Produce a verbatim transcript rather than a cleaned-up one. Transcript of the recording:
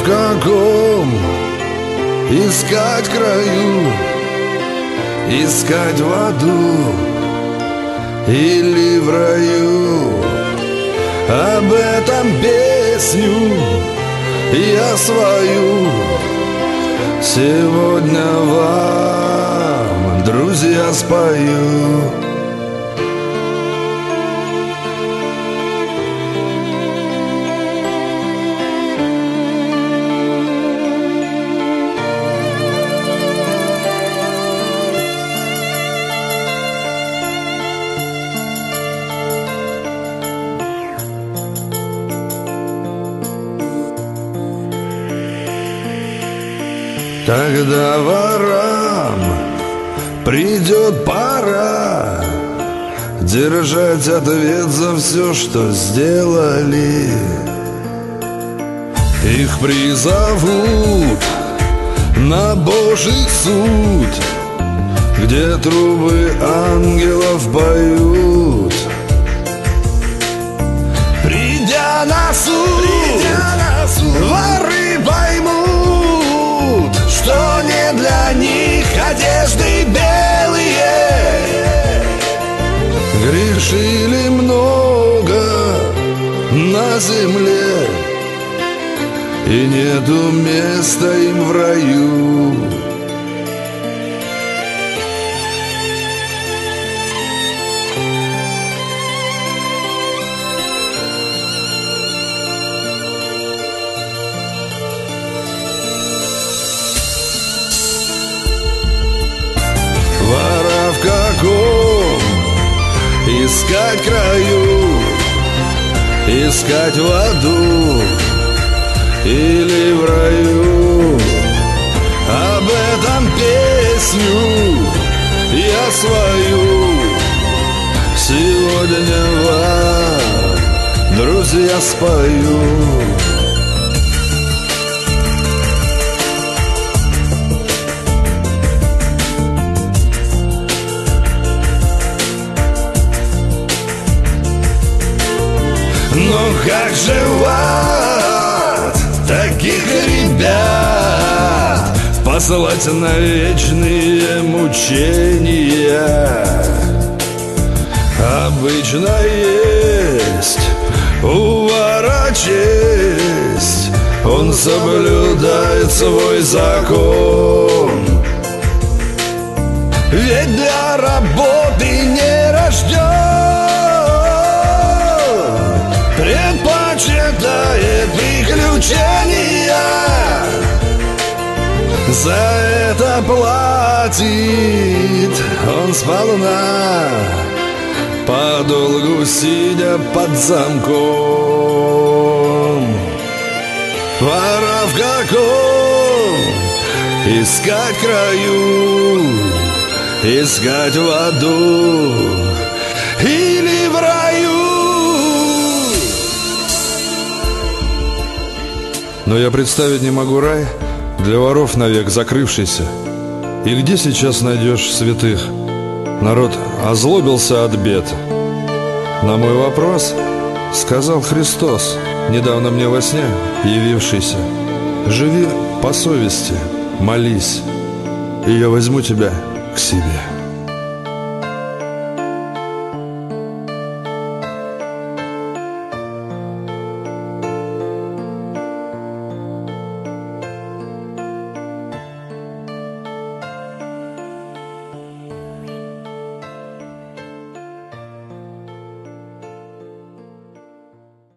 в каком искать краю, искать в аду или в раю? Об этом песню я свою сегодня вам, друзья, спою. Когда ворам придет пора держать ответ за все, что сделали, их призовут на Божий суд, где трубы ангелов поют. Придя на суд, Придя на суд воры поймут, что не для них одежды белые. Грешили много на земле, и нету места им в раю. В каком искать краю, искать в аду или в раю? Об этом песню я свою сегодня вам, друзья, спою. Но как же в ад таких ребят послать на вечные мучения? Обычно есть у вора честь, он соблюдает свой закон. Ведь для работы не рожден, предпочитает приключения. За это платит он сполна, подолгу сидя под замком. Пора в каком искать краю, искать в аду или в раю? Но я представить не могу рай, для воров навек закрывшийся. И где сейчас найдешь святых? Народ озлобился от бед. На мой вопрос сказал Христос, недавно мне во сне явившийся: живи по совести, молись, и я возьму тебя к себе.